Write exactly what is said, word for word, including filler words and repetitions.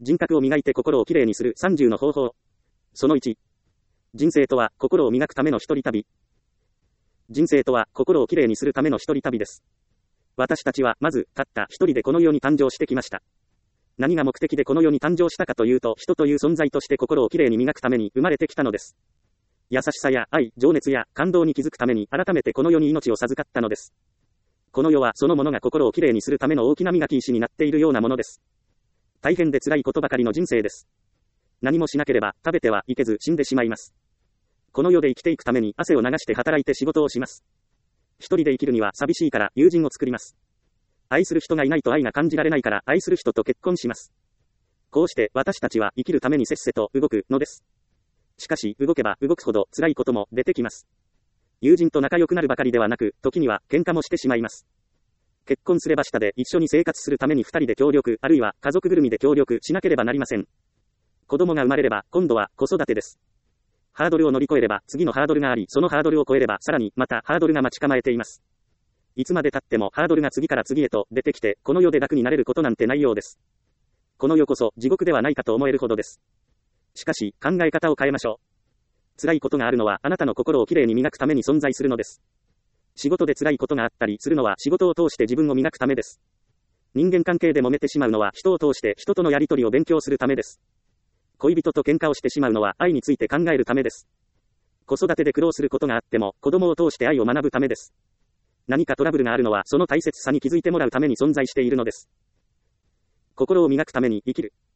人格を磨いて心をきれいにするさんじゅうの方法。そのいち。人生とは心を磨くための一人旅。人生とは心をきれいにするための一人旅です。私たちはまず、たった一人でこの世に誕生してきました。何が目的でこの世に誕生したかというと、人という存在として心をきれいに磨くために生まれてきたのです。優しさや愛、情熱や感動に気づくために改めてこの世に命を授かったのです。この世はそのものが心をきれいにするための大きな磨き石になっているようなものです。大変で辛いことばかりの人生です。何もしなければ食べてはいけず死んでしまいます。この世で生きていくために汗を流して働いて仕事をします。一人で生きるには寂しいから友人を作ります。愛する人がいないと愛が感じられないから愛する人と結婚します。こうして私たちは生きるためにせっせと動くのです。しかし動けば動くほど辛いことも出てきます。友人と仲良くなるばかりではなく、時には喧嘩もしてしまいます。結婚すれば下で一緒に生活するために二人で協力、あるいは家族ぐるみで協力しなければなりません。子供が生まれれば、今度は子育てです。ハードルを乗り越えれば、次のハードルがあり、そのハードルを超えれば、さらに、またハードルが待ち構えています。いつまで経ってもハードルが次から次へと出てきて、この世で楽になれることなんてないようです。この世こそ地獄ではないかと思えるほどです。しかし、考え方を変えましょう。辛いことがあるのは、あなたの心をきれいに磨くために存在するのです。仕事で辛いことがあったりするのは仕事を通して自分を磨くためです。人間関係で揉めてしまうのは人を通して人とのやりとりを勉強するためです。恋人と喧嘩をしてしまうのは愛について考えるためです。子育てで苦労することがあっても子供を通して愛を学ぶためです。何かトラブルがあるのはその大切さに気づいてもらうために存在しているのです。心を磨くために生きる。